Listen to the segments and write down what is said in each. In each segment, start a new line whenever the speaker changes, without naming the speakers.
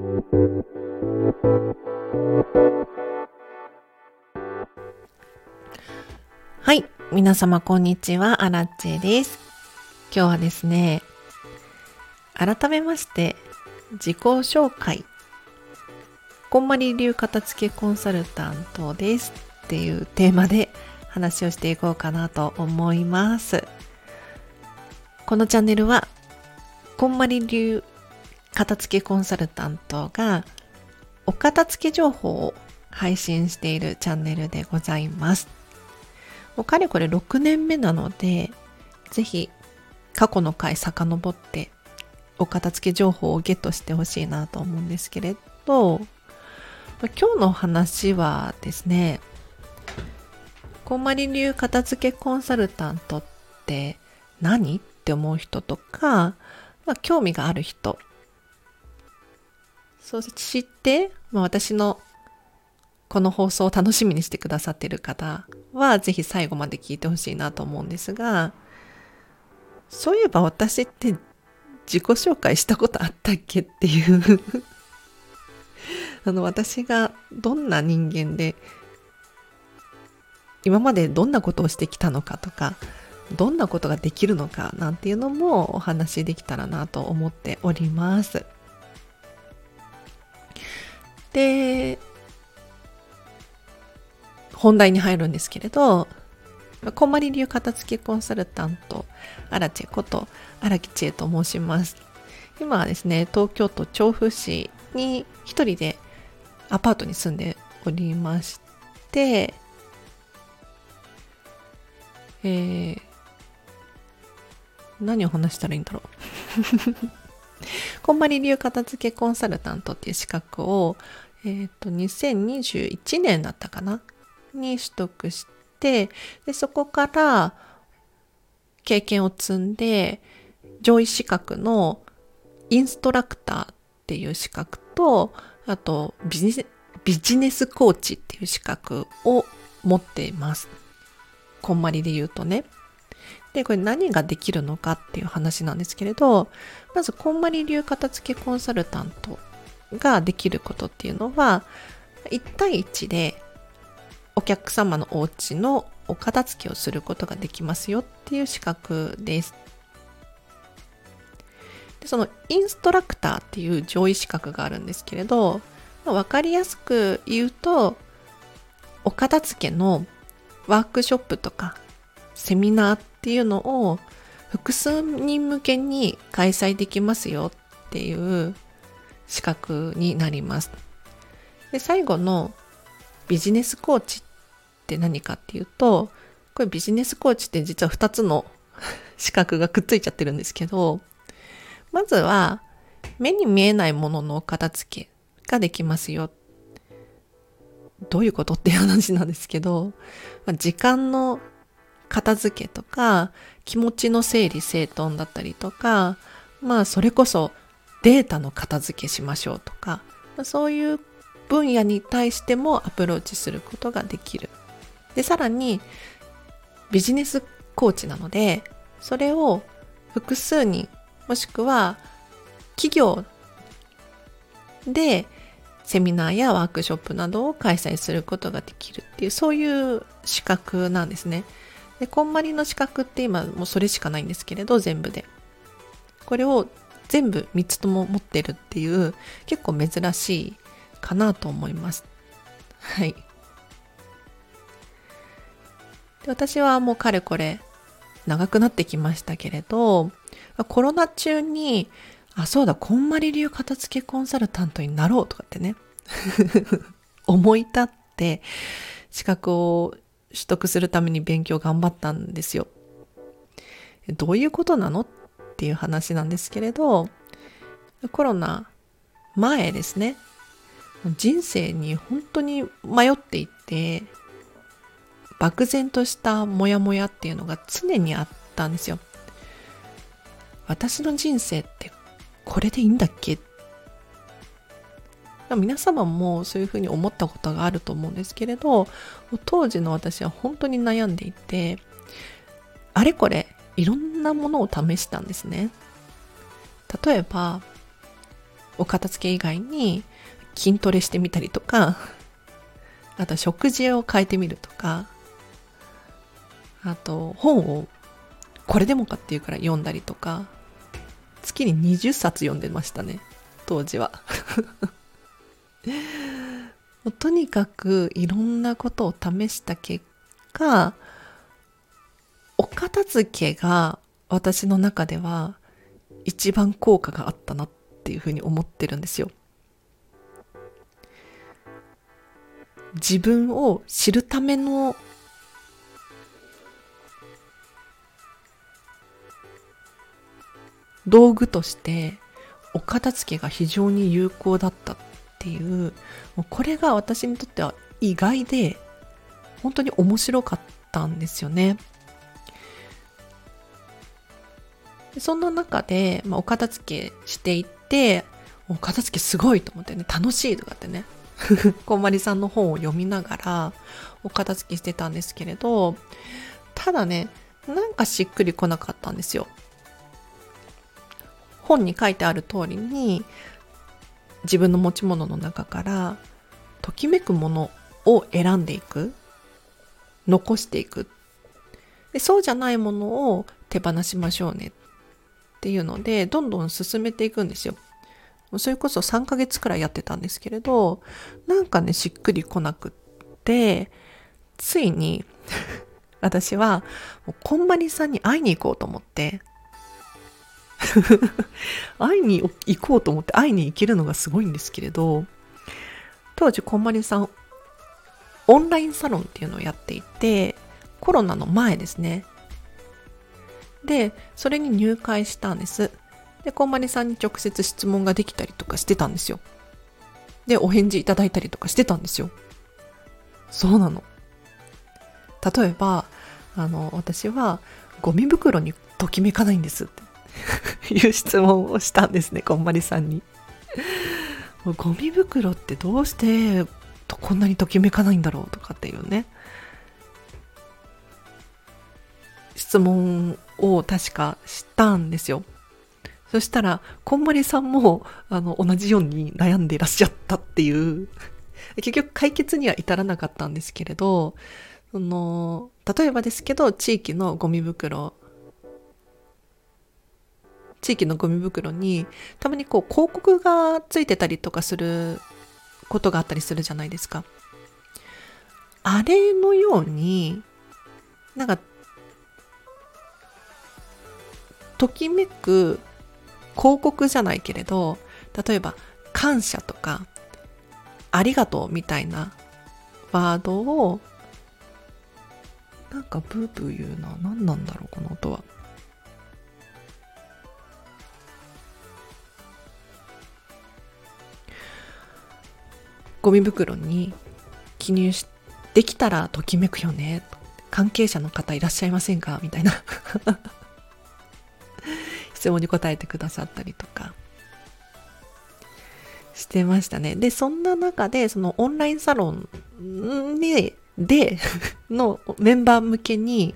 はい、皆様こんにちは、アラッチェです。今日はですね、改めまして自己紹介、こんまり流片付けコンサルタントですっていうテーマで話をしていこうかなと思います。このチャンネルはこんまり流片付けコンサルタントがお片付け情報を配信しているチャンネルでございます。もうかれこれ6年目なので、ぜひ過去の回遡ってお片付け情報をゲットしてほしいなと思うんですけれど、今日の話はですね、こんまり流片付けコンサルタントって何って思う人とか、興味がある人、そう知って、私のこの放送を楽しみにしてくださっている方はぜひ最後まで聞いてほしいなと思うんですが、そういえば私って自己紹介したことあったっけっていう私がどんな人間で今までどんなことをしてきたのかとか、どんなことができるのかなんていうのもお話できたらなと思っております。で、本題に入るんですけれど、こんまり流片付けコンサルタントアラチェこと荒木千恵と申します。今はですね、東京都調布市に一人でアパートに住んでおりまして、何を話したらいいんだろうこんまり流片付けコンサルタントっていう資格を、2021年だったかなに取得して、でそこから経験を積んで上位資格のインストラクターっていう資格と、あとビジネスコーチっていう資格を持っています。こんまりで言うとね。で、これ何ができるのかっていう話なんですけれど、まずこんまり流片付けコンサルタントができることっていうのは、1対1でお客様のお家のお片付けをすることができますよっていう資格です。で、そのインストラクターっていう上位資格があるんですけれど、わかりやすく言うと、お片付けのワークショップとかセミナーっていうのを複数人向けに開催できますよっていう資格になります。で、最後のビジネスコーチって何かっていうと、これビジネスコーチって実は2つの資格がくっついちゃってるんですけど、まずは目に見えないものの片付けができますよ。どういうことっていう話なんですけど、時間の片付けとか気持ちの整理整頓だったりとか、それこそデータの片付けしましょうとか、そういう分野に対してもアプローチすることができる。で、さらにビジネスコーチなので、それを複数人もしくは企業でセミナーやワークショップなどを開催することができるっていう、そういう資格なんですね。で、こんまりの資格って今もうそれしかないんですけれど、全部で。これを全部3つとも持ってるっていう、結構珍しいかなと思います。はい。で、私はもうかれこれ長くなってきましたけれど、コロナ中に、そうだ、こんまり流片付けコンサルタントになろうとかってね、思い立って資格を取得するために勉強頑張ったんですよ。どういうことなのっていう話なんですけれど、コロナ前ですね、人生に本当に迷っていて、漠然としたモヤモヤっていうのが常にあったんですよ。私の人生ってこれでいいんだっけ？皆様もそういうふうに思ったことがあると思うんですけれど、当時の私は本当に悩んでいて、あれこれいろんなものを試したんですね。例えばお片付け以外に筋トレしてみたりとか、あと食事を変えてみるとか、あと本をこれでもかっていうから読んだりとか、月に20冊読んでましたね、当時は。とにかくいろんなことを試した結果、お片付けが私の中では一番効果があったなっていうふうに思ってるんですよ。自分を知るための道具としてお片付けが非常に有効だったっていう、もうこれが私にとっては意外で本当に面白かったんですよね。でそんな中で、お片付けしていって、お片付けすごいと思ってね、楽しいとかってね、こんまりさんの本を読みながらお片付けしてたんですけれど、ただね、なんかしっくりこなかったんですよ。本に書いてある通りに、自分の持ち物の中からときめくものを選んでいく、残していく。で、そうじゃないものを手放しましょうねっていうので、どんどん進めていくんですよ。それこそ3ヶ月くらいやってたんですけれど、なんかね、しっくりこなくって、ついに私はこんまりさんに会いに行こうと思って会いに行こうと思って会いに行けるのがすごいんですけれど、当時こんまりさんオンラインサロンっていうのをやっていて、コロナの前ですね。で、それに入会したんです。で、こんまりさんに直接質問ができたりとかしてたんですよ。で、お返事いただいたりとかしてたんですよ。そうなの。例えば、私はゴミ袋にときめかないんですっていう質問をしたんですね、こんまりさんに。ゴミ袋ってどうしてこんなにときめかないんだろうとかっていうね、質問を確かしたんですよ。そしたらこんまりさんも同じように悩んでいらっしゃったっていう、結局解決には至らなかったんですけれど、例えばですけど、地域のゴミ袋にたまにこう広告がついてたりとかすることがあったりするじゃないですか。あれのように、なんかときめく広告じゃないけれど、例えば感謝とかありがとうみたいなワードを、なんかブーブー言うな、何なんだろうこの音は。ゴミ袋に記入できたらときめくよね、関係者の方いらっしゃいませんかみたいな質問に答えてくださったりとかしてましたね。で、そんな中でそのオンラインサロンでのメンバー向けに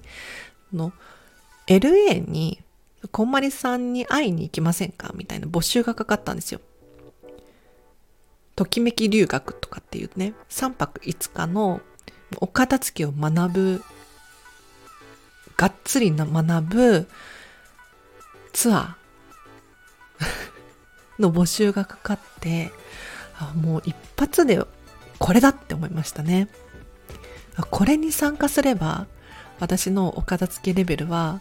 LA にこんまりさんに会いに行きませんかみたいな募集がかかったんですよ。ときめき留学とかっていうね、3泊5日のお片付けを学ぶ、がっつり学ぶツアーの募集がかかって、もう一発でこれだって思いましたね。これに参加すれば私のお片付けレベルは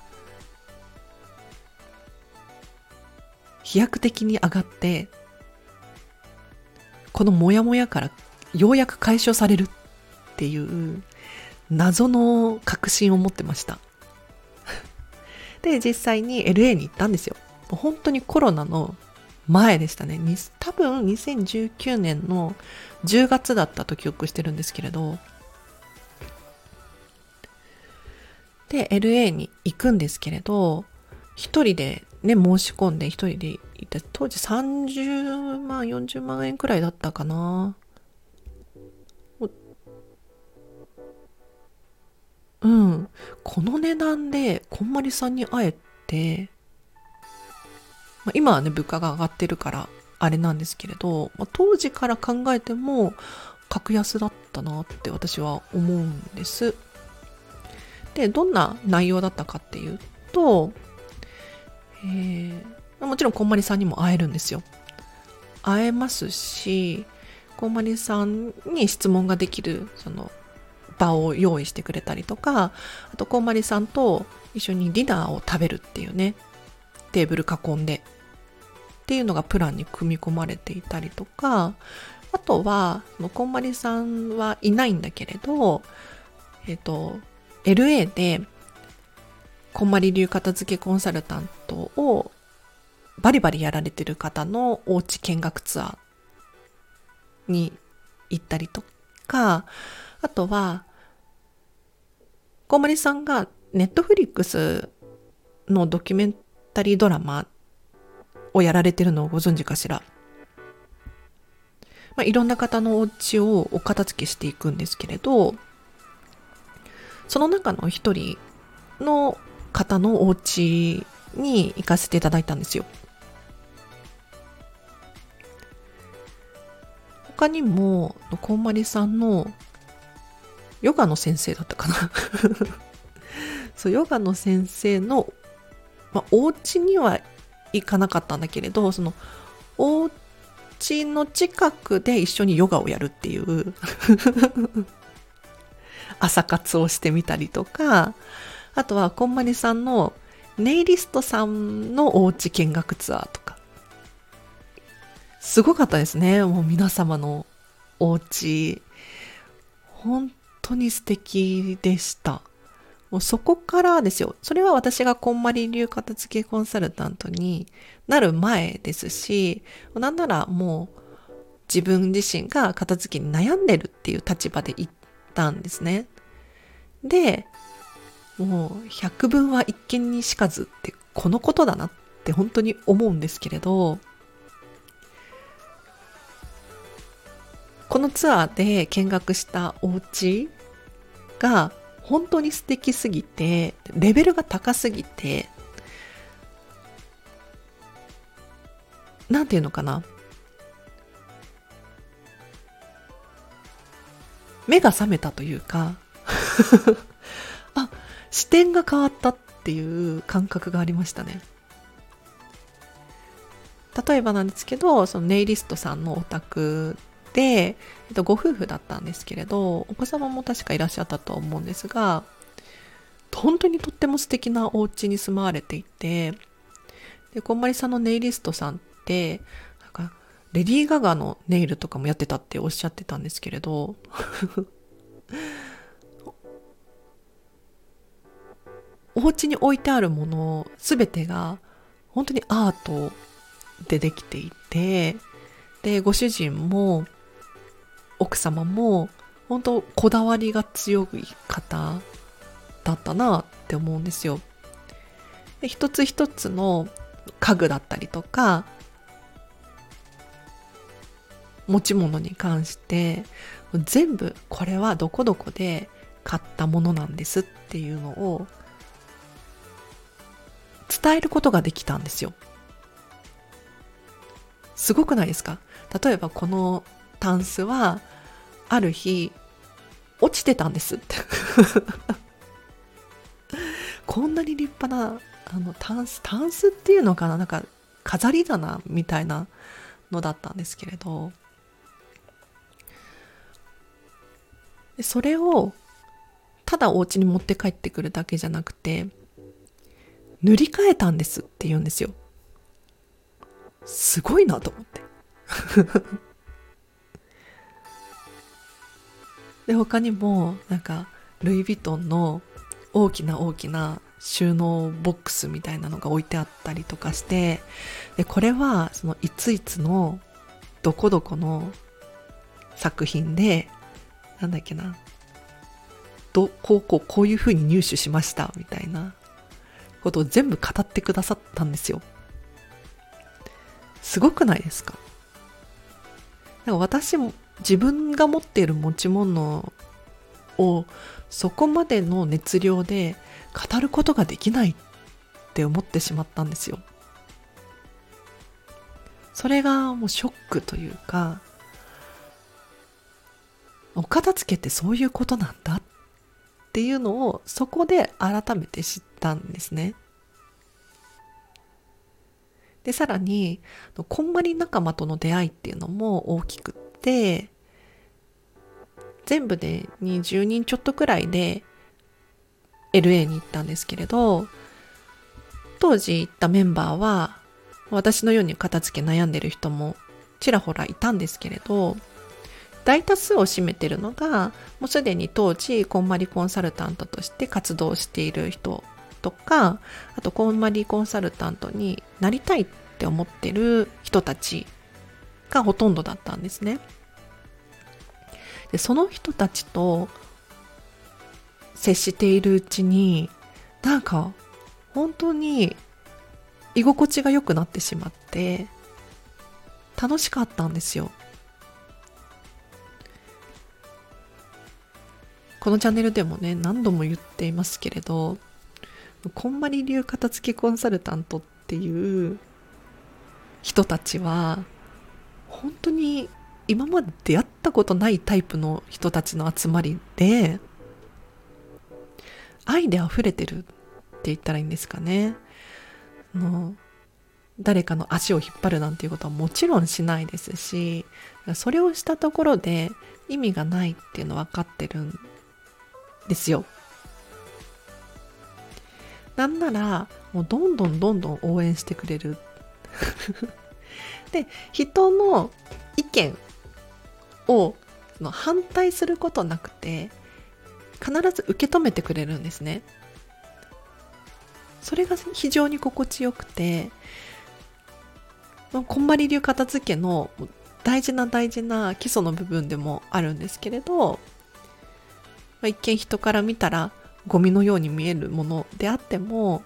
飛躍的に上がって、このモヤモヤからようやく解消されるっていう謎の確信を持ってました。で、実際に LA に行ったんですよ。本当にコロナの前でしたね。多分2019年の10月だったと記憶してるんですけれど、で LA に行くんですけれど、一人でね申し込んで一人で行った。当時30万40万円くらいだったかな。うん、この値段でこんまりさんに会えて、今はね物価が上がってるからあれなんですけれど、当時から考えても格安だったなって私は思うんです。で、どんな内容だったかっていうと、もちろんこんまりさんにも会えるんですよ。会えますし、こんまりさんに質問ができるその場を用意してくれたりとか、あとこんまりさんと一緒にディナーを食べるっていうね、テーブル囲んでっていうのがプランに組み込まれていたりとか、あとはこんまりさんはいないんだけれど、LA でこんまり流片付けコンサルタントをバリバリやられてる方のお家見学ツアーに行ったりとか、あとはこんまりさんがネットフリックスのドキュメンタリードラマをやられてるのをご存知かしら。いろんな方のお家をお片付けしていくんですけれど、その中の一人の方のお家に行かせていただいたんですよ。他にもこんまりさんのヨガの先生だったかなそうヨガの先生の、お家には行かなかったんだけれど、そのお家の近くで一緒にヨガをやるっていう朝活をしてみたりとか、あとはこんまりさんのネイリストさんのお家見学ツアーとか、すごかったですね。もう皆様のお家本当に素敵でした。もうそこからですよ。それは私がこんまり流片付けコンサルタントになる前ですし、なんならもう自分自身が片付けに悩んでるっていう立場で行ったんですね。で、もう百聞は一見にしかずってこのことだなって本当に思うんですけれど、このツアーで見学したお家が本当に素敵すぎて、レベルが高すぎて、なんていうのかな、目が覚めたというかあ、視点が変わったっていう感覚がありましたね。例えばなんですけど、そのネイリストさんのお宅で、ご夫婦だったんですけれど、お子様も確かいらっしゃったと思うんですが、本当にとっても素敵なお家に住まわれていて、でこんまりさんのネイリストさんってなんかレディー・ガガのネイルとかもやってたっておっしゃってたんですけれどお家に置いてあるものすべてが本当にアートでできていて、でご主人も奥様も本当こだわりが強い方だったなって思うんですよ。で一つ一つの家具だったりとか持ち物に関して全部これはどこどこで買ったものなんですっていうのを伝えることができたんですよ。すごくないですか？例えばこのタンスはある日落ちてたんですってこんなに立派なタンスっていうのかな、なんか飾り棚みたいなのだったんですけれど、それをただお家に持って帰ってくるだけじゃなくて塗り替えたんですって言うんですよ。すごいなと思ってで他にもなんかルイ・ヴィトンの大きな収納ボックスみたいなのが置いてあったりとかして、でこれはそのいついつのどこどこの作品でなんだっけな、こういう風に入手しましたみたいなことを全部語ってくださったんですよ。すごくないですか？なんか私も自分が持っている持ち物をそこまでの熱量で語ることができないって思ってしまったんですよ。 それがもうショックというか、お片付けってそういうことなんだっていうのをそこで改めて知ったんですね。で、さらに、こんまり仲間との出会いっていうのも大きくって、全部で20人ちょっとくらいで LA に行ったんですけれど、当時行ったメンバーは、私のように片付け悩んでる人もちらほらいたんですけれど、大多数を占めてるのが、もうすでに当時こんまりコンサルタントとして活動している人とか、あとこんまりコンサルタントになりたいって思ってる人たちがほとんどだったんですね。で、その人たちと接しているうちに、なんか本当に居心地が良くなってしまって楽しかったんですよ。このチャンネルでもね、何度も言っていますけれど、こんまり流片付けコンサルタントっていう人たちは本当に今まで出会ったことないタイプの人たちの集まりで、愛で溢れてるって言ったらいいんですかね。誰かの足を引っ張るなんていうことはもちろんしないですし、それをしたところで意味がないっていうの分かってるんですよ。なんならもうどんどん応援してくれるで、人の意見を反対することなくて必ず受け止めてくれるんですね。それが非常に心地よくて、こんまり流片付けの大事な基礎の部分でもあるんですけれど、一見人から見たらゴミのように見えるものであっても、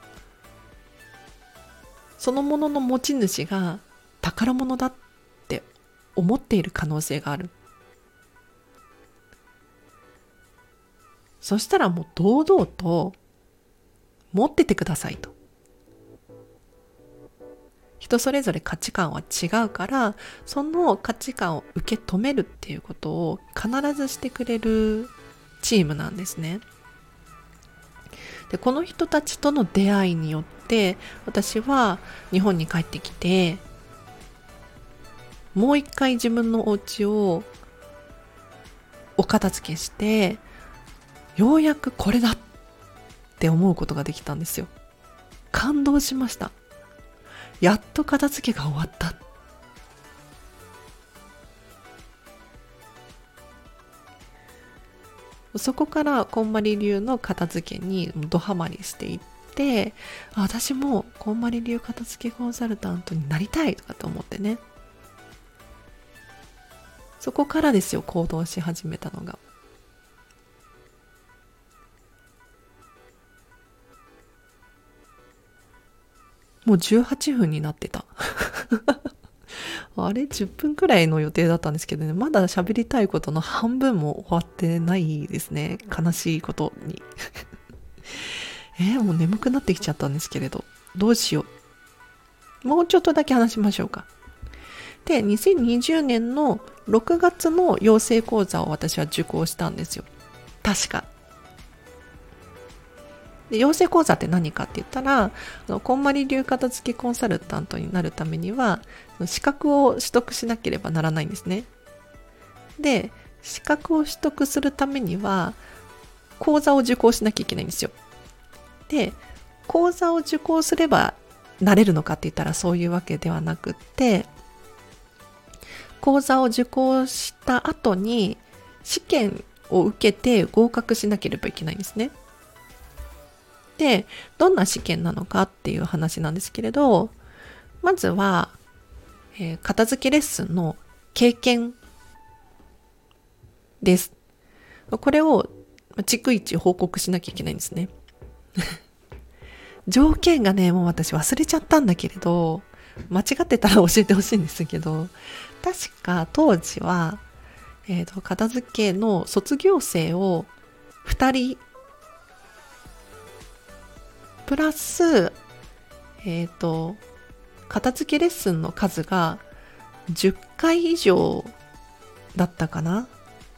そのものの持ち主が宝物だって思っている可能性がある。そしたらもう堂々と持っててくださいと。人それぞれ価値観は違うから、その価値観を受け止めるっていうことを必ずしてくれるチームなんですね。で、この人たちとの出会いによって私は日本に帰ってきて、もう一回自分のお家をお片付けして、ようやくこれだって思うことができたんですよ。感動しました。やっと片付けが終わった。そこからこんまり流の片付けにドハマりしていって、私もこんまり流片付けコンサルタントになりたいとかと思ってね。そこからですよ、行動し始めたのが。もう18分になってた。あれ10分くらいの予定だったんですけどね、まだ喋りたいことの半分も終わってないですね。悲しいことに。もう眠くなってきちゃったんですけれど、どうしよう。もうちょっとだけ話しましょうか。で、2020年の6月の養成講座を私は受講したんですよ。確か。で、養成講座って何かって言ったら、こんまり流片付けコンサルタントになるためには、資格を取得しなければならないんですね。で、資格を取得するためには、講座を受講しなきゃいけないんですよ。で、講座を受講すればなれるのかって言ったらそういうわけではなくって、講座を受講した後に試験を受けて合格しなければいけないんですね。で、どんな試験なのかっていう話なんですけれど、まずは、片付けレッスンの経験です。これを逐一報告しなきゃいけないんですね。条件がね、もう私忘れちゃったんだけれど、間違ってたら教えてほしいんですけど、確か当時は、片付けの卒業生を2人プラス、片付けレッスンの数が 10回以上だったかな。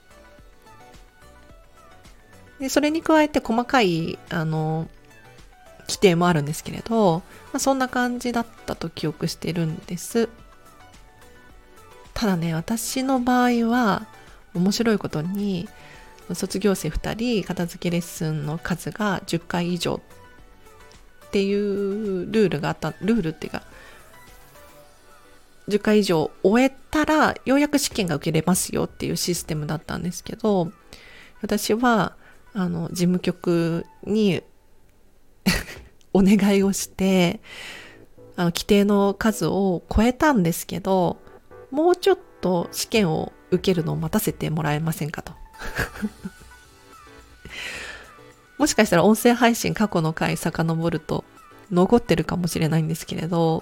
で、それに加えて細かい、規定もあるんですけれど、そんな感じだったと記憶してるんです。ただね、私の場合は、面白いことに、卒業生2人、片付けレッスンの数が10回以上っていうルールがあった、ルールっていうか、10回以上終えたら、ようやく試験が受けれますよっていうシステムだったんですけど、私は、事務局にお願いをして、規定の数を超えたんですけど、もうちょっと試験を受けるのを待たせてもらえませんかと。もしかしたら音声配信過去の回遡ると残ってるかもしれないんですけれど、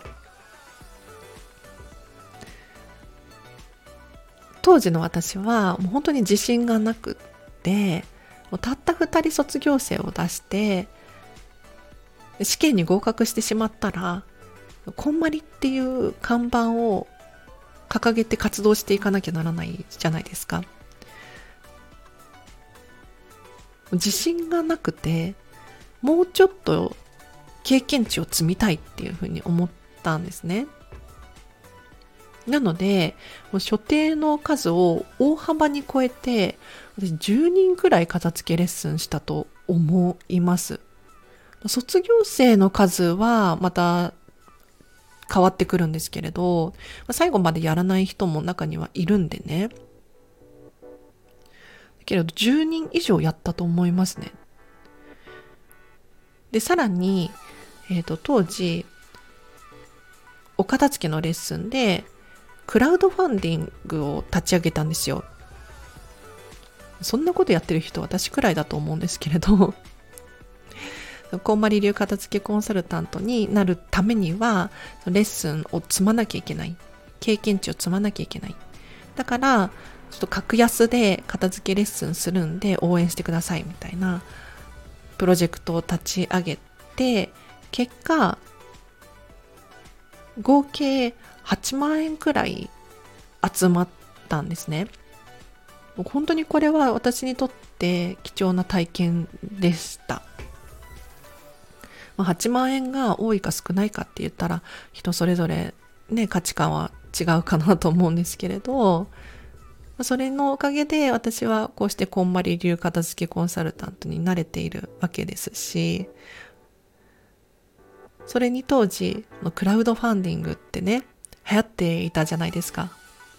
当時の私はもう本当に自信がなくって、もうたった2人卒業生を出して試験に合格してしまったら、こんまりっていう看板を掲げて活動していかなきゃならないじゃないですか。自信がなくて、もうちょっと経験値を積みたいっていうふうに思ったんですね。なので、もう所定の数を大幅に超えて、私10人くらい片付けレッスンしたと思います。卒業生の数はまた変わってくるんですけれど、最後までやらない人も中にはいるんでね。だけれど10人以上やったと思いますね。で、さらに、当時、お片付けのレッスンで、クラウドファンディングを立ち上げたんですよ。そんなことやってる人私くらいだと思うんですけれど、こんまり流片付けコンサルタントになるためには、レッスンを積まなきゃいけない。経験値を積まなきゃいけない。だから、ちょっと格安で片付けレッスンするんで応援してくださいみたいなプロジェクトを立ち上げて、結果、合計8万円くらい集まったんですね。本当にこれは私にとって貴重な体験でした。8万円が多いか少ないかって言ったら人それぞれね、価値観は違うかなと思うんですけれど、それのおかげで私はこうしてこんまり流片付けコンサルタントになれているわけですし、それに当時クラウドファンディングってね、流行っていたじゃないですか。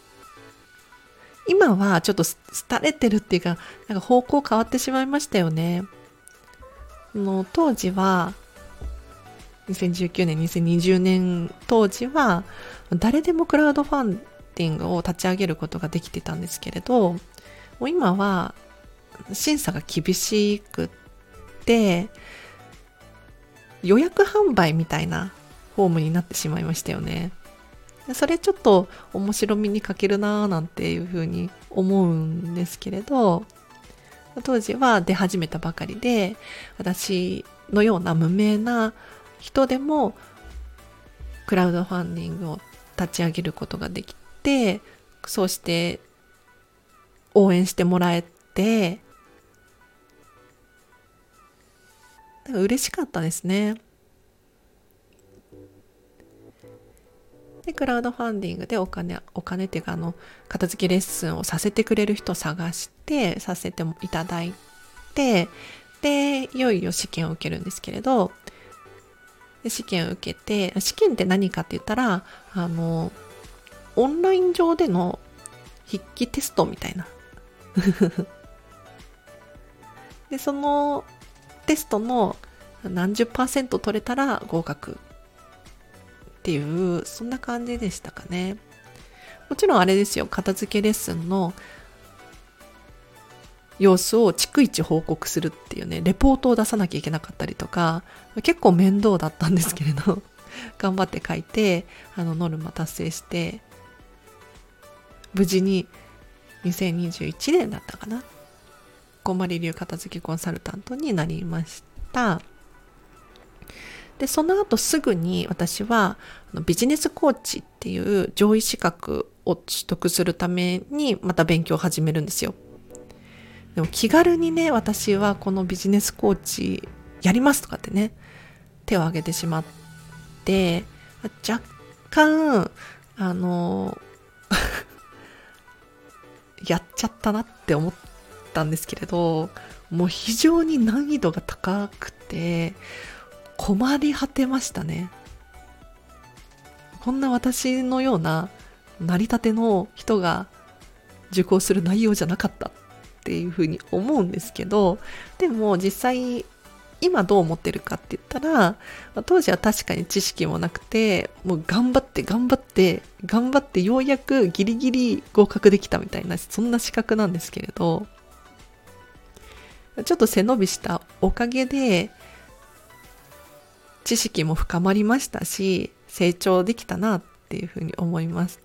今はちょっと廃れてるっていうか、なんか方向変わってしまいましたよね。当時は2019年、2020年当時は誰でもクラウドファンディングを立ち上げることができてたんですけれど、もう今は審査が厳しくって予約販売みたいなフォームになってしまいましたよね。それちょっと面白みに欠けるなーなんていうふうに思うんですけれど、当時は出始めたばかりで、私のような無名な人でもクラウドファンディングを立ち上げることができて、そうして応援してもらえて、嬉しかったですね。で、クラウドファンディングでお金っていうか片付けレッスンをさせてくれる人を探してさせていただいて、で、いよいよ試験を受けるんですけれど、試験を受けて、試験って何かって言ったら、オンライン上での筆記テストみたいな。で、そのテストの何十%取れたら合格っていう、そんな感じでしたかね。もちろんあれですよ、片付けレッスンの様子を逐一報告するっていうね、レポートを出さなきゃいけなかったりとか、結構面倒だったんですけれど、頑張って書いて、ノルマ達成して、無事に2021年だったかな、こんまり流片付けコンサルタントになりました。で、その後すぐに私はビジネスコーチっていう上位資格を取得するためにまた勉強を始めるんですよ。でも気軽にね、私はこのビジネスコーチやりますとかってね、手を挙げてしまって、若干、やっちゃったなって思ったんですけれど、もう非常に難易度が高くて、困り果てましたね。こんな私のような成り立ての人が受講する内容じゃなかったっていうふうに思うんですけど、でも実際今どう思ってるかって言ったら、当時は確かに知識もなくて、もう頑張ってようやくギリギリ合格できたみたいな、そんな資格なんですけれど、ちょっと背伸びしたおかげで知識も深まりましたし、成長できたなっていうふうに思います。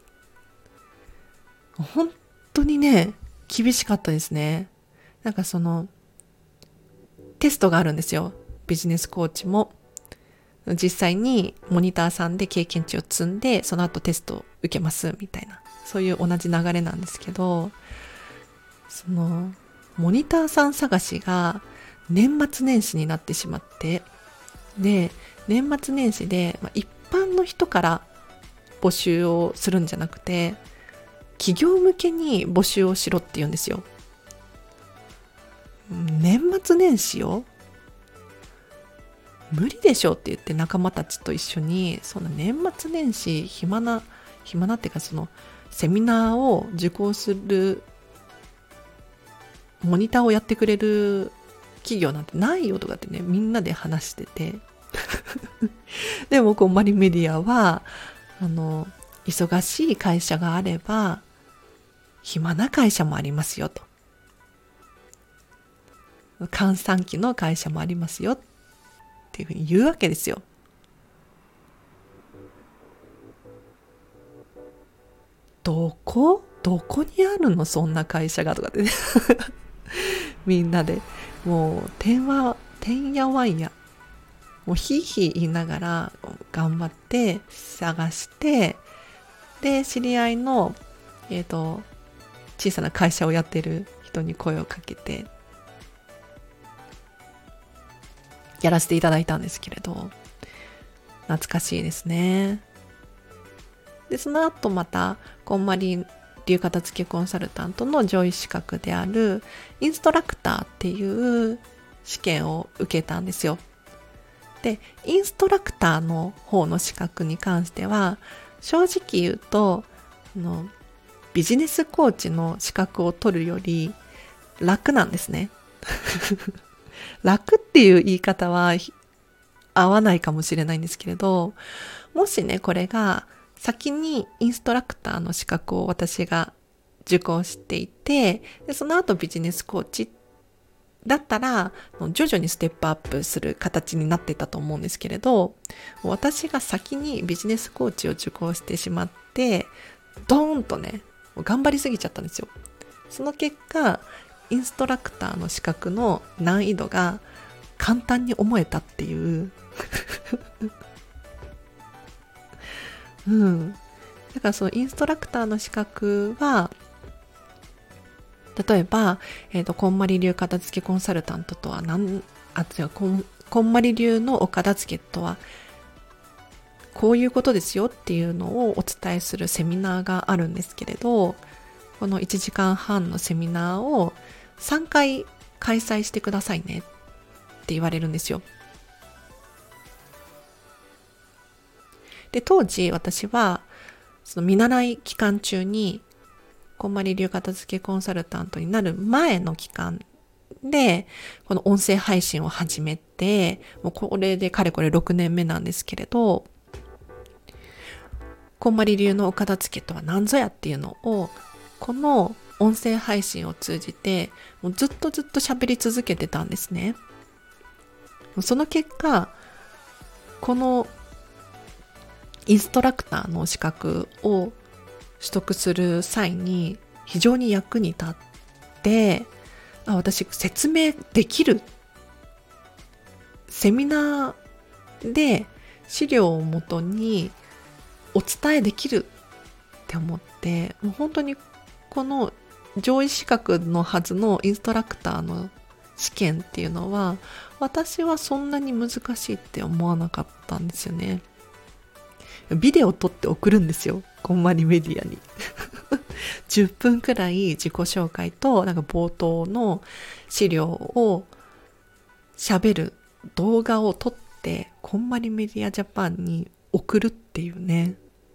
本当にね、厳しかったですね。なんかテストがあるんですよ。ビジネスコーチも。実際にモニターさんで経験値を積んで、その後テストを受けますみたいな、そういう同じ流れなんですけど、モニターさん探しが年末年始になってしまって、で、年末年始で、一般の人から募集をするんじゃなくて、企業向けに募集をしろって言うんですよ。年末年始よ、無理でしょって言って仲間たちと一緒に、その年末年始暇なっていうか、セミナーを受講するモニターをやってくれる企業なんてないよとかってね、みんなで話しててでもこんまりメディアは忙しい会社があれば暇な会社もありますよと、閑散期の会社もありますよっていうふうに言うわけですよ。どこにあるのそんな会社がとかってねみんなでもうてんやわんや、もうひいひい言いながら頑張って探して、で知り合いの小さな会社をやってる人に声をかけてやらせていただいたんですけれど、懐かしいですね。でその後またこんまり流片付けコンサルタントの上位資格であるインストラクターっていう試験を受けたんですよ。でインストラクターの方の資格に関しては正直言うとビジネスコーチの資格を取るより楽なんですね楽っていう言い方は合わないかもしれないんですけれど、もしねこれが先にインストラクターの資格を私が受講していて、でその後ビジネスコーチだったら徐々にステップアップする形になっていたと思うんですけれど、私が先にビジネスコーチを受講してしまってドーンとね頑張りすぎちゃったんですよ。その結果インストラクターの資格の難易度が簡単に思えたっていうだからそのインストラクターの資格は例えば、こんまり流片付けコンサルタントとはこんまり流のお片付けとはこういうことですよっていうのをお伝えするセミナーがあるんですけれど、この1時間半のセミナーを3回開催してくださいねって言われるんですよ。で当時私はその見習い期間中にこんまり流片付けコンサルタントになる前の期間でこの音声配信を始めて、もうこれでかれこれ6年目なんですけれど、こんまり流のお片付けとは何ぞやっていうのをこの音声配信を通じてもうずっと喋り続けてたんですね。その結果このインストラクターの資格を取得する際に非常に役に立って、私説明できる、セミナーで資料をもとにお伝えできるっって思って、もう本当にこの上位資格のはずのインストラクターの試験っていうのは、私はそんなに難しいって思わなかったんですよね。ビデオ撮って送るんですよ、こんまりメディアに。10分くらい自己紹介となんか冒頭の資料を喋る動画を撮ってこんまりメディアジャパンに送るっていうね、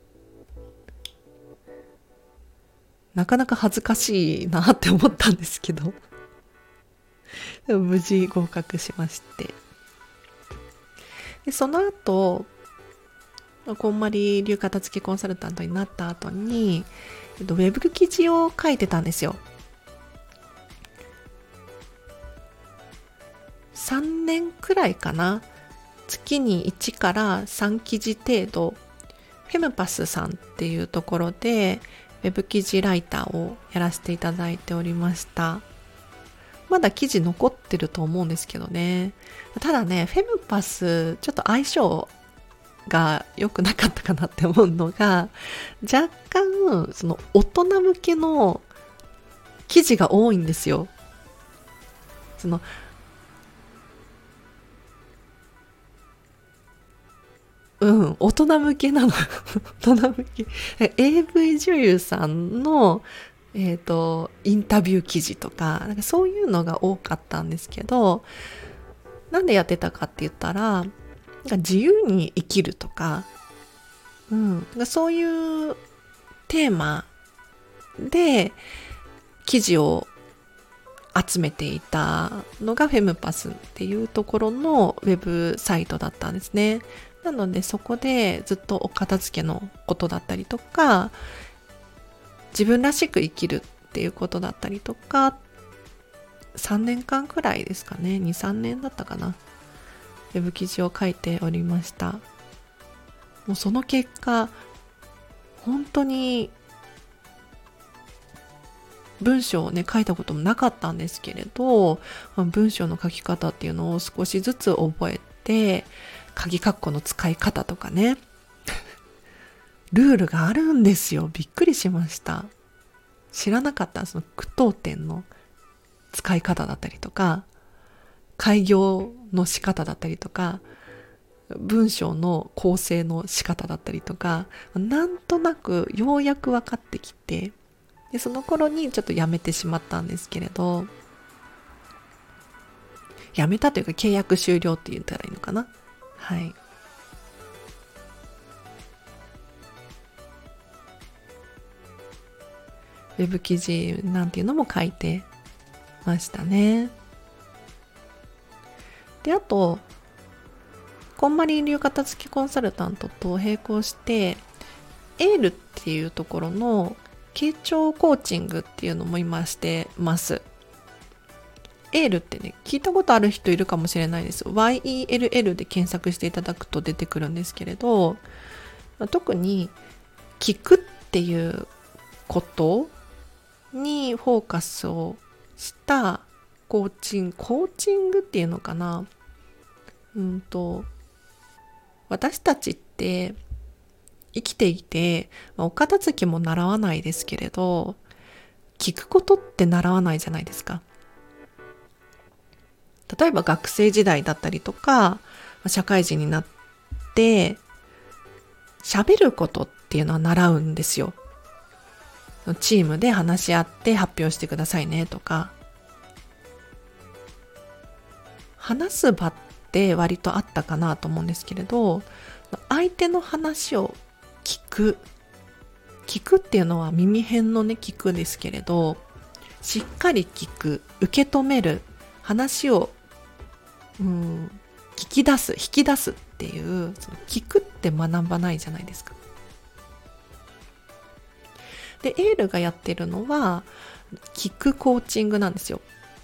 なかなか恥ずかしいなって思ったんですけどでも無事合格しまして、でその後こんまり流片付けコンサルタントになった後に、ウェブ記事を書いてたんですよ。3年くらいかな。月に1から3記事程度、フェムパスさんっていうところでウェブ記事ライターをやらせていただいておりました。まだ記事残ってると思うんですけどね。ただね、フェムパスちょっと相性が良くなかったかなって思うのが、若干その大人向けの記事が多いんですよ。その大人向けなの。大人向け。AV 女優さんの、インタビュー記事とか、なんかそういうのが多かったんですけど、なんでやってたかって言ったら、なんか自由に生きるとか、そういうテーマで記事を集めていたのがフェムパスっていうところのウェブサイトだったんですね。なのでそこでずっとお片付けのことだったりとか、自分らしく生きるっていうことだったりとか、3年間くらいですかね、2、3年だったかな、ウェブ記事を書いておりました。もうその結果、本当に文章をね書いたこともなかったんですけれど、文章の書き方っていうのを少しずつ覚えて、鍵括弧の使い方とかね、ルールがあるんですよ。びっくりしました。知らなかった。その句読点の使い方だったりとか、開業の仕方だったりとか、文章の構成の仕方だったりとか、なんとなくようやく分かってきて、でその頃にちょっとやめてしまったんですけれど、やめたというか契約終了って言ったらいいのかな。はい。ウェブ記事なんていうのも書いてましたね。で、あと、こんまり流片付きコンサルタントと並行して、エールっていうところの傾聴コーチングっていうのも今してます。エールってね、聞いたことある人いるかもしれないです。YELL で検索していただくと出てくるんですけれど、特に聞くっていうことにフォーカスをしたコーチングっていうのかな。私たちって生きていて、お片付けも習わないですけれど、聞くことって習わないじゃないですか。例えば学生時代だったりとか、社会人になって喋ることっていうのは習うんですよ。チームで話し合って発表してくださいねとか、話す場って割とあったかなと思うんですけれど、相手の話を聞くっていうのは耳辺のね聞くですけれど、しっかり聞く、受け止める、話を引き出すっていう、その聞くって学ばないじゃないですか。で、エールがやってるのは聞くコーチングなんですよ。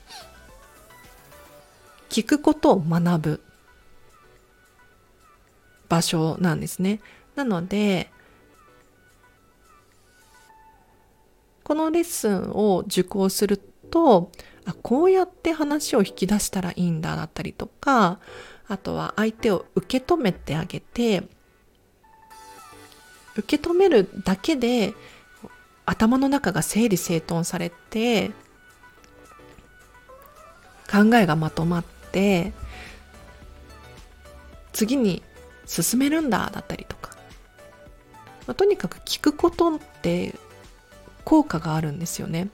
聞くことを学ぶ場所なんですね。なので、このレッスンを受講すると、こうやって話を引き出したらいいんだだったりとか、あとは相手を受け止めてあげて、受け止めるだけで頭の中が整理整頓されて、考えがまとまって、次に進めるんだだったりとか、とにかく聞くことって効果があるんですよね。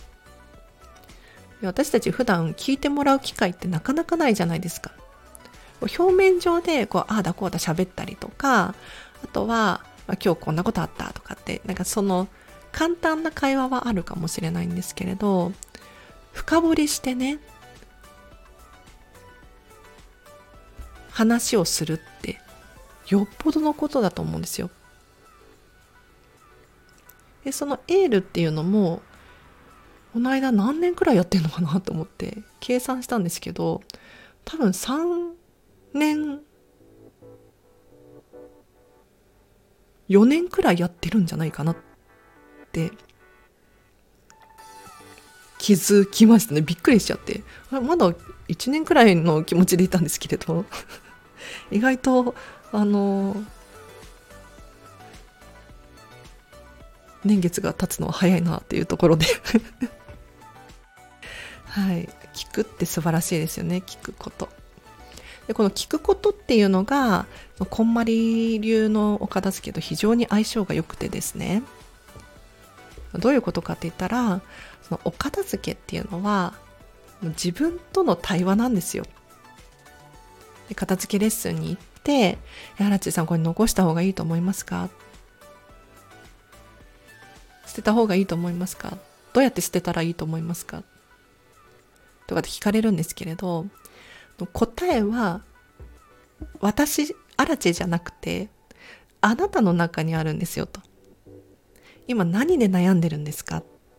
私たち普段聞いてもらう機会ってなかなかないじゃないですか。表面上でああだこうだ喋ったりとか、あとは、今日こんなことあったとかって、なんかその簡単な会話はあるかもしれないんですけれど、深掘りしてね、話をするってよっぽどのことだと思うんですよ。で、そのエールっていうのも、この間何年くらいやってんのかなと思って計算したんですけど、多分3年、4年くらいやってるんじゃないかなって気づきましたね。びっくりしちゃって。まだ1年くらいの気持ちでいたんですけれど、意外と、年月が経つのは早いなっていうところではい、聞くって素晴らしいですよね。聞くこと。で、この聞くことっていうのが、こんまり流のお片付けと非常に相性が良くてですね。どういうことかって言ったら、そのお片付けっていうのは、自分との対話なんですよ。で、片付けレッスンに行って、荒地さんこれ残した方がいいと思いますか？捨てた方がいいと思いますか？どうやって捨てたらいいと思いますか？とかって聞かれるんですけれど、答えは私、アラチェじゃなくてあなたの中にあるんですよと。今何で悩んでるんですか？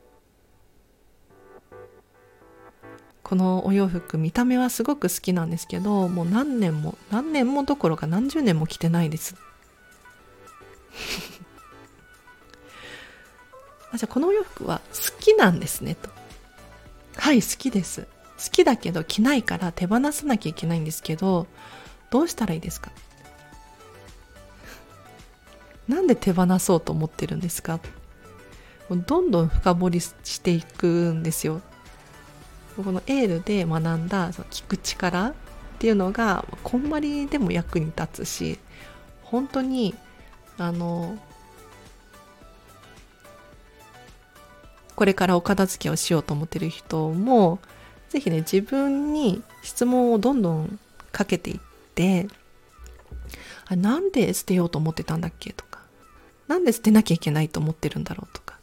このお洋服見た目はすごく好きなんですけど、もう何年もどころか何十年も着てないですじゃあこのお洋服は好きなんですねと。はい、好きです。好きだけど着ないから手放さなきゃいけないんですけど、どうしたらいいですか？なんで手放そうと思ってるんですか？どんどん深掘りしていくんですよ。このエールで学んだその聞く力っていうのがこんまりでも役に立つし、本当にこれからお片付けをしようと思ってる人もぜひね、自分に質問をどんどんかけていって、なんで捨てようと思ってたんだっけとか、なんで捨てなきゃいけないと思ってるんだろうとか、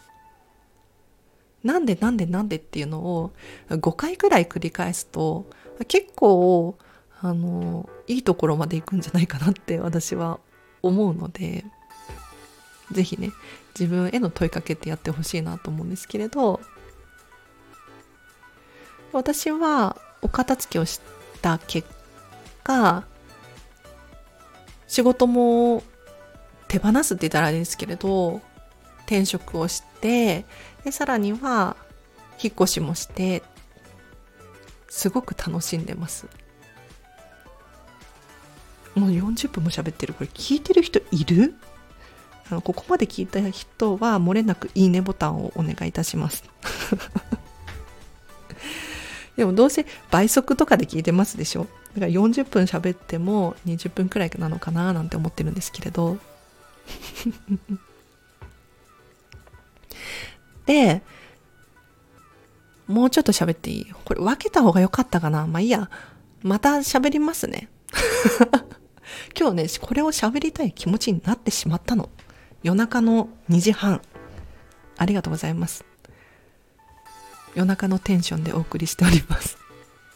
なんでっていうのを5回くらい繰り返すと結構いいところまで行くんじゃないかなって私は思うので、ぜひね、自分への問いかけってやってほしいなと思うんですけれど、私はお片付けをした結果、仕事も手放すって言ったらあれですけれど、転職をして、でさらには引っ越しもして、すごく楽しんでます。もう40分も喋ってる。これ聞いてる人いる？ここまで聞いた人は漏れなくいいねボタンをお願いいたしますでもどうせ倍速とかで聞いてますでしょ。だから40分喋っても20分くらいなのかななんて思ってるんですけれどで、もうちょっと喋っていい？これ分けた方が良かったかな。まあいいや。また喋りますね今日ね、これを喋りたい気持ちになってしまったの。夜中の2時半。ありがとうございます。夜中のテンションでお送りしております。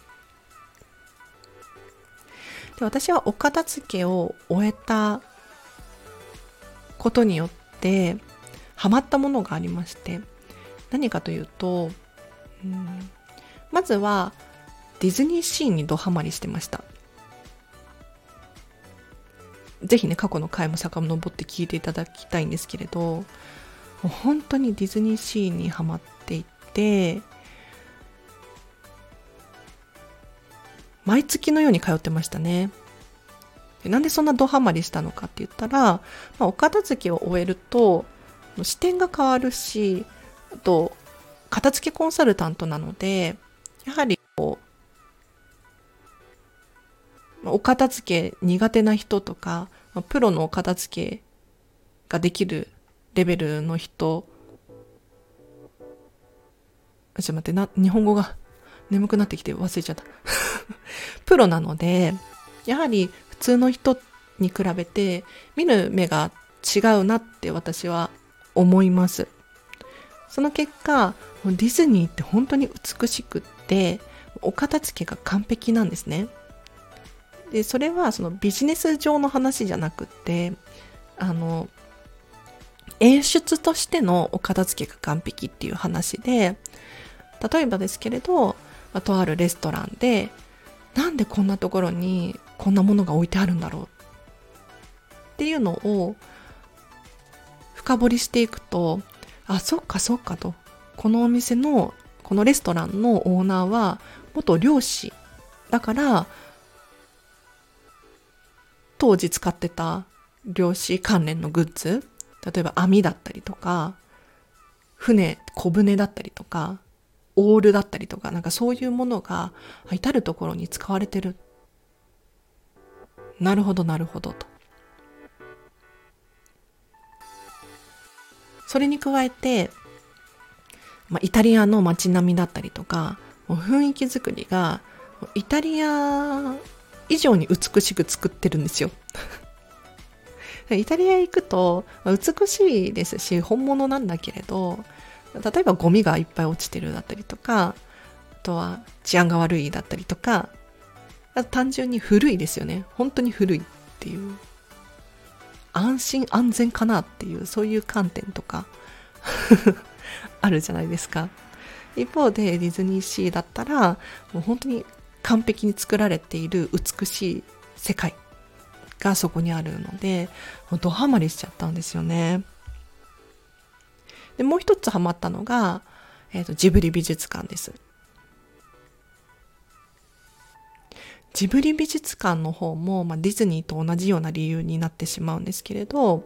で、私はお片付けを終えたことによってハマったものがありまして、何かというと、まずはディズニーシーにドハマりしてました。ぜひね、過去の回も遡って聞いていただきたいんですけれど、もう本当にディズニーシーにハマっていて、毎月のように通ってましたね。で、なんでそんなドハマりしたのかって言ったら、お片付けを終えると視点が変わるし、あと片付けコンサルタントなので、やはりお片付け苦手な人とか、プロのお片付けができるレベルの人、ちょっと待って、日本語が眠くなってきて忘れちゃったプロなので、やはり普通の人に比べて見る目が違うなって私は思います。その結果、ディズニーって本当に美しくって、お片付けが完璧なんですね。で、それはそのビジネス上の話じゃなくって、演出としてのお片付けが完璧っていう話で、例えばですけれど、とあるレストランで、なんでこんなところにこんなものが置いてあるんだろうっていうのを深掘りしていくと、あ、そっかそっかと、このお店の、このレストランのオーナーは元漁師だから、当時使ってた漁師関連のグッズ、例えば網だったりとか、小舟だったりとか、オールだったりとか、なんかそういうものが至るところに使われてる。なるほどなるほどと。それに加えて、イタリアの街並みだったりとか、雰囲気作りがイタリア以上に美しく作ってるんですよイタリア行くと美しいですし、本物なんだけれど、例えばゴミがいっぱい落ちてるだったりとか、あとは治安が悪いだったりとか、あと単純に古いですよね。本当に古いっていう、安心安全かなっていう、そういう観点とかあるじゃないですか。一方でディズニーシーだったら、もう本当に完璧に作られている美しい世界がそこにあるので、もうドハマりしちゃったんですよね。で、もう一つハマったのが、ジブリ美術館です。ジブリ美術館の方も、ディズニーと同じような理由になってしまうんですけれど、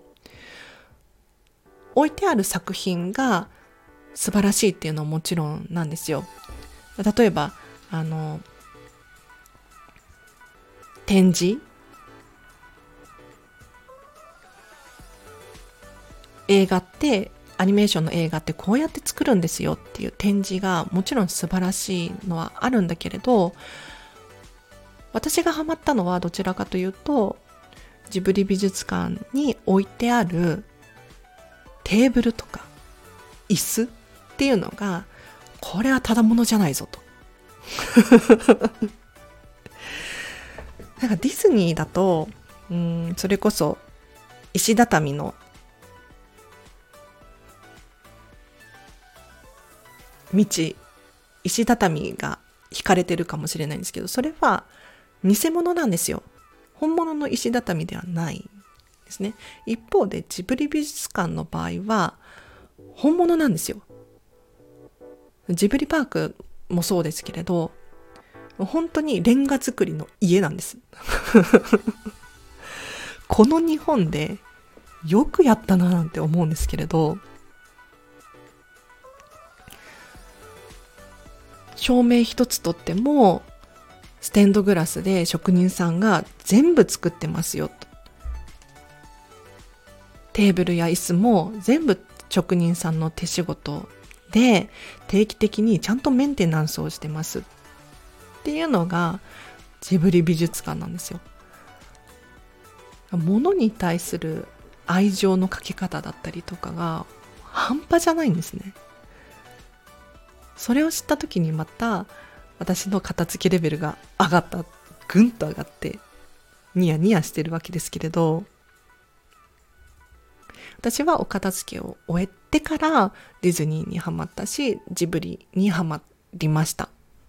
置いてある作品が素晴らしいっていうのはもちろんなんですよ。例えば、展示、アニメーションの映画ってこうやって作るんですよっていう展示がもちろん素晴らしいのはあるんだけれど、私がハマったのはどちらかというと、ジブリ美術館に置いてあるテーブルとか椅子っていうのが、これはただものじゃないぞとなんかディズニーだと、それこそ石畳の石畳が引かれてるかもしれないんですけど、それは偽物なんですよ。本物の石畳ではないですね。一方でジブリ美術館の場合は本物なんですよ。ジブリパークもそうですけれど、本当にレンガ造りの家なんですこの日本でよくやったななんて思うんですけれど、照明一つとってもステンドグラスで職人さんが全部作ってますよと。テーブルや椅子も全部職人さんの手仕事で定期的にちゃんとメンテナンスをしてますっていうのがジブリ美術館なんですよ。物に対する愛情のかけ方だったりとかが半端じゃないんですね。それを知った時にまた私の片付けレベルがぐんと上がってニヤニヤしてるわけですけれど、私はお片付けを終えてからディズニーにハマったし、ジブリにハマりました。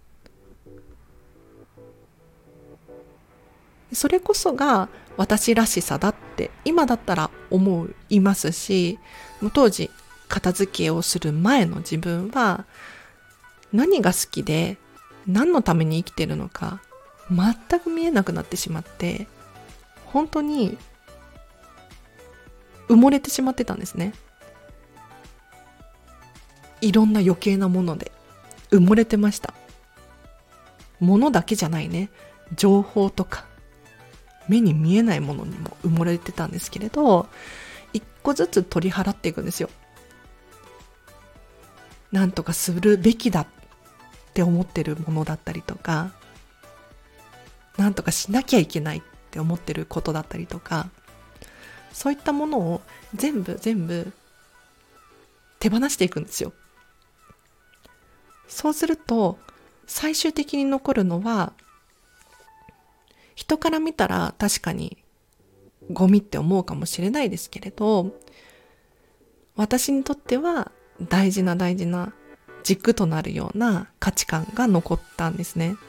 それこそが私らしさだって今だったら思いますし、当時片付けをする前の自分は何が好きで何のために生きてるのか全く見えなくなってしまって、本当に埋もれてしまってたんですね。 いろんな余計なもので埋もれてました。ものだけじゃないね、情報とか目に見えないものにも埋もれてたんですけれど、一個ずつ取り払っていくんですよ。なんとかするべきだって思ってるものだったりとか、なんとかしなきゃいけないって思ってることだったりとか、そういったものを全部手放していくんですよ。そうすると最終的に残るのは、人から見たら確かにゴミって思うかもしれないですけれど、私にとっては大事な軸となるような価値観が残ったんですね。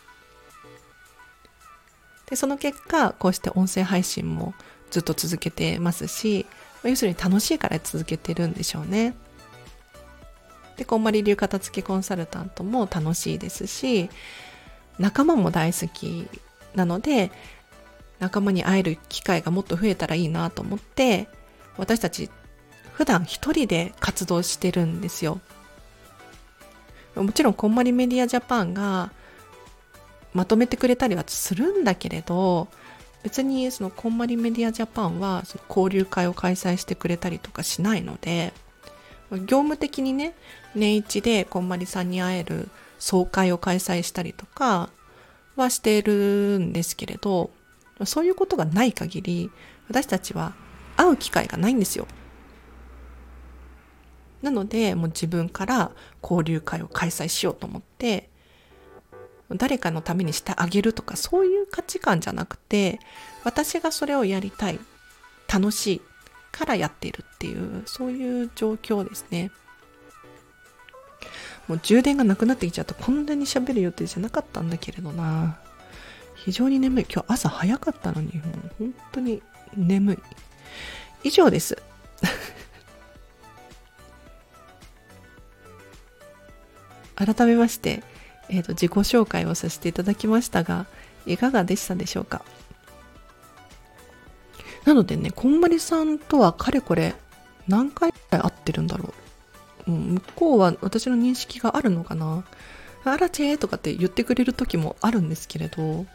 で、その結果、こうして音声配信もずっと続けてますし、要するに楽しいから続けてるんでしょうね。で、こんまり流片付けコンサルタントも楽しいですし、仲間も大好きなので、仲間に会える機会がもっと増えたらいいなと思って、私たち普段一人で活動してるんですよ。もちろんこんまりメディアジャパンがまとめてくれたりはするんだけれど、別にそのこんまりメディアジャパンはその交流会を開催してくれたりとかしないので、業務的にね、年一でこんまりさんに会える総会を開催したりとかはしているんですけれど、そういうことがない限り私たちは会う機会がないんですよ。なのでもう自分から交流会を開催しようと思って、誰かのためにしてあげるとかそういう価値観じゃなくて、私がそれをやりたい、楽しいからやっているっていう、そういう状況ですね。もう充電がなくなってきちゃうとこんなに喋る予定じゃなかったんだけれどな。非常に眠い。今日朝早かったのに、もう本当に眠い。以上です。改めまして、自己紹介をさせていただきましたが、いかがでしたでしょうか。なのでね、こんまりさんとはかれこれ何回くらい会ってるんだろう。向こうは私の認識があるのかな。あらチェーとかって言ってくれる時もあるんですけれど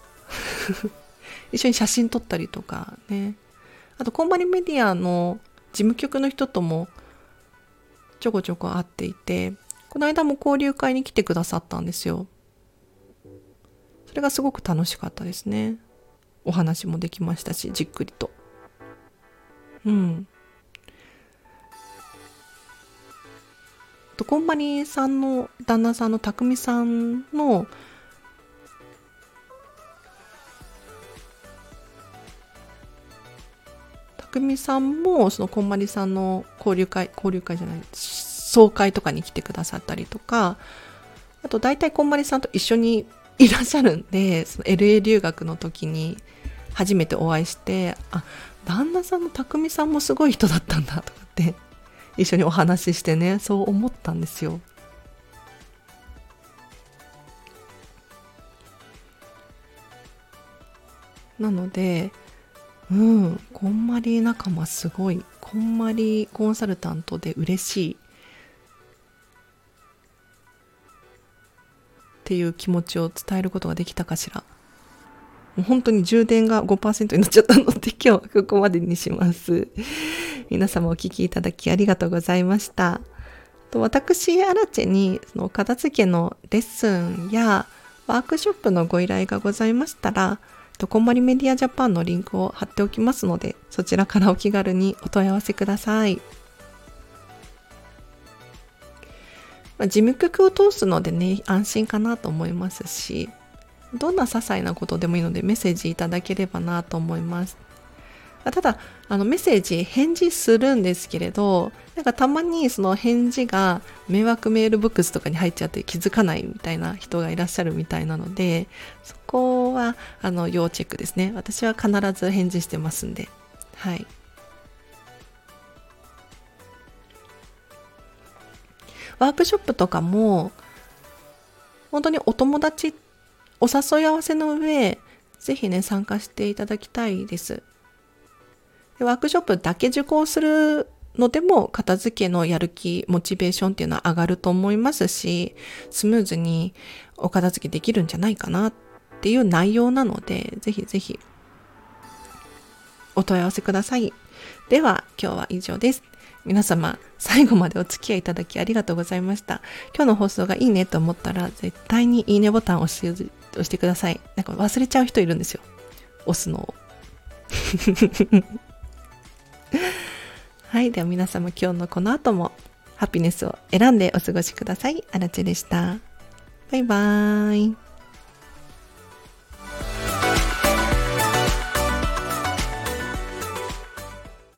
一緒に写真撮ったりとかね。あとこんまりメディアの事務局の人ともちょこちょこ会っていて、この間も交流会に来てくださったんですよ。それがすごく楽しかったですね。お話もできましたし、じっくりと。こんまりさんの旦那さんのたくみさんのたくみさんもそのこんまりさんの交流会じゃない、総会とかに来てくださったりとか、あと大体こんまりさんと一緒にいらっしゃるんで、その LA 留学の時に初めてお会いして、あ、旦那さんのたくみさんもすごい人だったんだとかって一緒にお話ししてね、そう思ったんですよ。なので、こんまり仲間すごい、こんまりコンサルタントで嬉しいっていう気持ちを伝えることができたかしら。もう本当に充電が 5% になっちゃったので今日はここまでにします。皆様お聞きいただきありがとうございました。私、アラチェにその片付けのレッスンやワークショップのご依頼がございましたら、こんまりメディアジャパンのリンクを貼っておきますので、そちらからお気軽にお問い合わせください。事務局を通すのでね、安心かなと思いますし、どんな些細なことでもいいのでメッセージいただければなと思います。ただメッセージ返事するんですけれど、なんかたまにその返事が迷惑メールボックスとかに入っちゃって気づかないみたいな人がいらっしゃるみたいなので、そこは要チェックですね。私は必ず返事してますんで、はい。ワークショップとかも本当にお友達お誘い合わせの上、ぜひね参加していただきたいです。でワークショップだけ受講するのでも片付けのやる気、モチベーションっていうのは上がると思いますし、スムーズにお片付けできるんじゃないかなっていう内容なので、ぜひぜひお問い合わせください。では今日は以上です。皆様最後までお付き合いいただきありがとうございました。今日の放送がいいねと思ったら絶対にいいねボタンを押してください。なんか忘れちゃう人いるんですよ。押すのを。はい。では皆様今日のこの後もハピネスを選んでお過ごしください。あらちでした。バイバーイ。